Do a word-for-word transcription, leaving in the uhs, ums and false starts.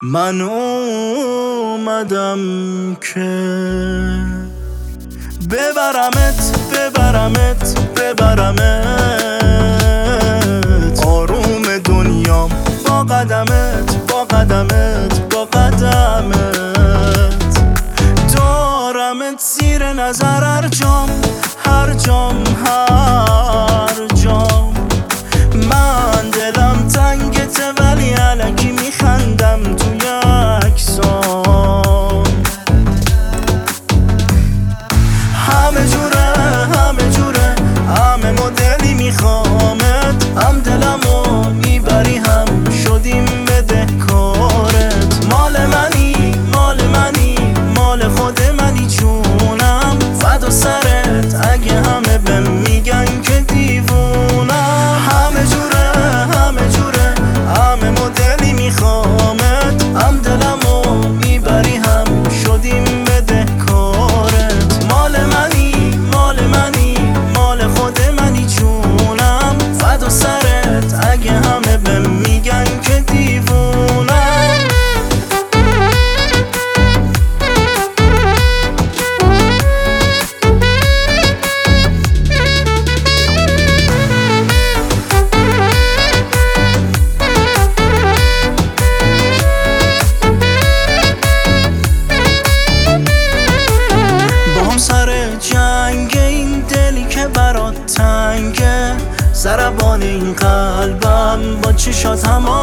من اومدم که ببرمت ببرمت ببرمت آروم دنیام با قدمت با قدمت با قدمت دارمت زیر نظر هر جام هر جام هر جام من دلم تنگته ولی الکی میخندم توی عکسام همه جوره همه جوره همه مدلی میخوامت هم دلمو میبری هم شدیم بدهکارت مال منی مال منی مال خود منی جونم فدا سرت اگه همه بهم میگن که دیوونم همه جوره همه جوره همه مدلی میخوامت هم دلمو میبری هم شدیم بدهکارت مال منی مال منی مال خود منی جونم فدا سرت اگه همه بهم میگن که دیوونم جنگ این دلی که برات تنگه ضربان این قلبم با چشات هم